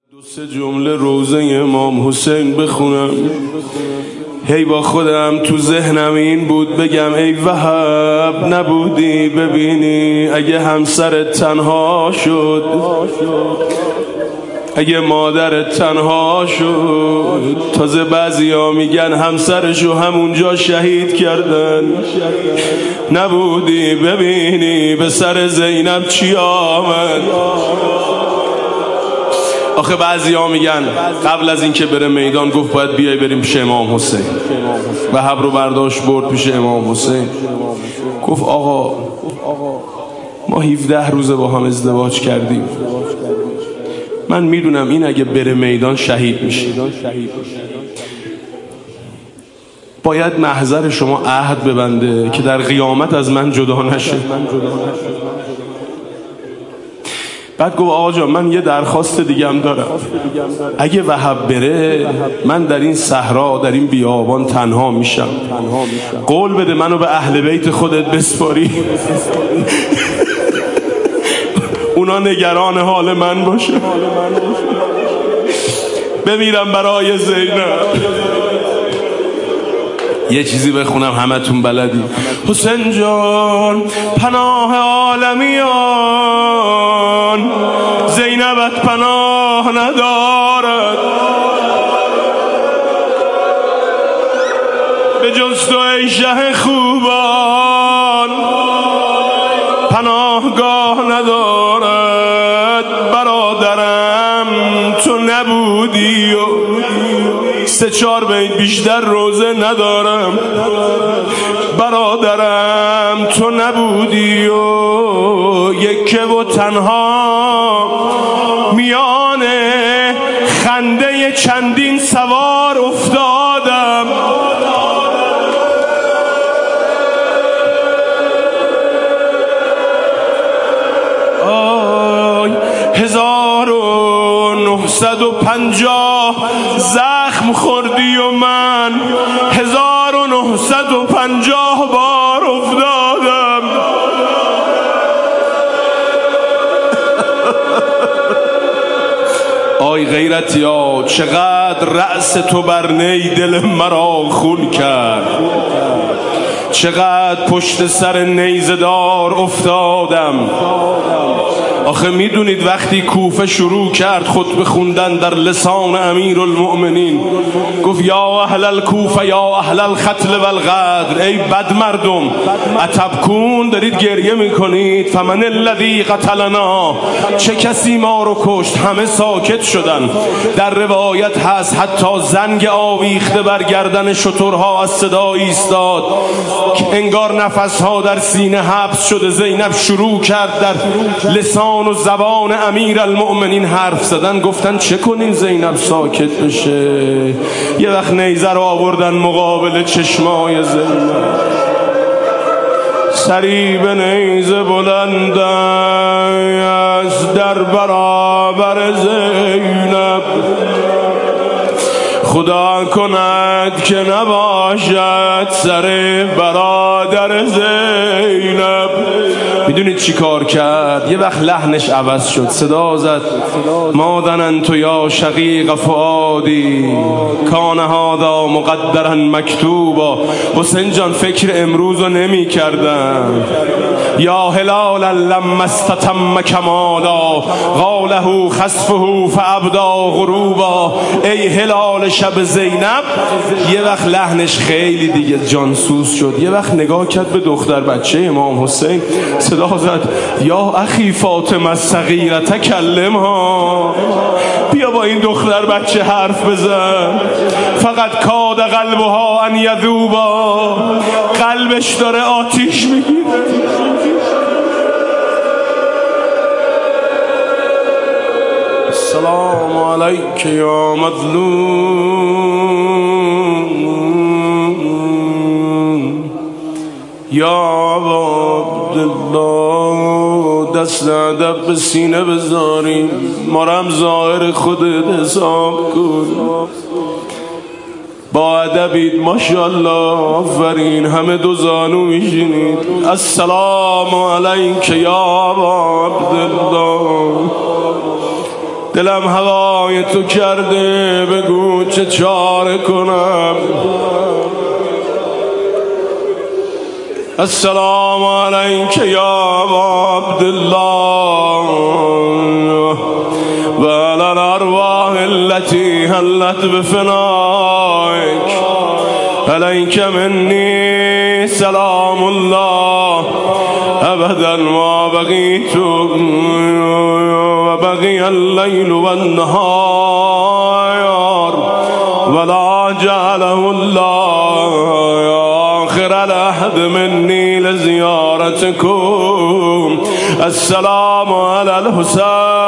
دو سه جمله روزه امام حسین بخونم. هی با خودم تو ذهنم این بود بگم ای وهب نبودی ببینی اگه همسرت تنها شد، اگه مادرت تنها شد. تازه بعضیا میگن همسرشو همونجا شهید کردن. نبودی ببینی به سر زینب چی آمد. آخه بعضیا میگن قبل از اینکه بره میدان گفت باید بیای بریم پیش امام حسین. وهب رو برداشت برد پیش امام حسین. گفت آقا ما 17 روزه با هم ازدواج کردیم، من میدونم این اگه بره میدان شهید میشه، باید محضر شما عهد ببنده که در قیامت از من جدا نشه. بعد گفت آقا جان من یه درخواست دیگه هم دارم، اگه وهب بره من در این صحرا در این بیابان تنها میشم، قول بده منو به اهل بیت خودت بسپاری اونا نگران حال من باشه، بمیرم برای زینب. یه چیزی بخونم همتون بلدی. حسین جان پناه عالمیان، زینبت پناه ندارد، به جز تو ای شه خوبان پناهگاه ندارد. برادرم تو نبودی و 3-4 بیت بیشتر روزه ندارم. برادرم تو نبودی و یکه و تنها میان خنده چندین سوار افتادم. آی 1950 زخم خوردی و من 1950 بار افتادم. آی غیرتی ها چقدر رأس تو بر نی دل مرا خون کرد، چقدر پشت سر نیزدار افتادم. آخه میدونید وقتی کوفه شروع کرد خطبه خوندن در لسان امیرالمؤمنین گفت یا اهل الکوفه یا اهل القتل والغدر، ای بد مردم اتبکون، دارید گریه میکنید. فمن الذی قتلنا، چه کسی ما رو کشت؟ همه ساکت شدن. در روایت هست حتی زنگ آویخته بر گردن شترها از صدا ایستاد که انگار نفسها در سینه حبس شده. زینب شروع کرد در لسان و زبان امیرالمؤمنین حرف زدن. گفتن چه کنین زینب ساکت بشه؟ یه وقت نیزه رو آوردن مقابل چشمای زینب، سری به نیزه بلند است در برابر زینب. خدا کند که نباشد سر برادر زینب. میدونید چی کار کرد؟ یه وقت لحنش عوض شد، صدا زد ما ظننت یا شقیق فؤادی کان هذا مقدرا مکتوبا. حسین جان فکر امروز رو نمی کردم. یا هلالا لما استتم کمالا قاله خسفه فابدا غروبا. ای هلال شب زینب. یه وقت لحنش خیلی دیگه جانسوز شد. یه وقت نگاه کرد به دختر بچه امام حسین، صدا زد یا اخی فاطمه الصغیره تکلمها، بیا با این دختر بچه حرف بزن. فقط کاد قلبها ان یذوبا، قلبش داره آتیش میگیره. السلام علیک یا مظلوم یا عبدالله. دست ادب به سینه بذاریم، ما رو هم ظاهر خودت حساب کن. با ادبید ماشاءالله، آفرین. همه دو زانو میشینید. السلام علیک یا عبدالله. دلم هوای تو کرده، بگو چه چاره کنم. السلام علیک یا ابا عبدالله و علی الارواح التي حلت بفنائك. علیک منی سلام الله ابدا ما بقیت و بقی اللیل و النهار ولا جعله الله آخر العهد مني لزيارتكم. السلام على الحسين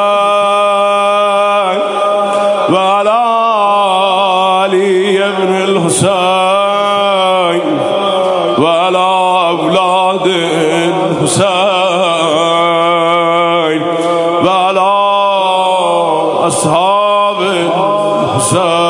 وعلى علي بن الحسين وعلى أولاد الحسين وعلى أصحاب الحسين.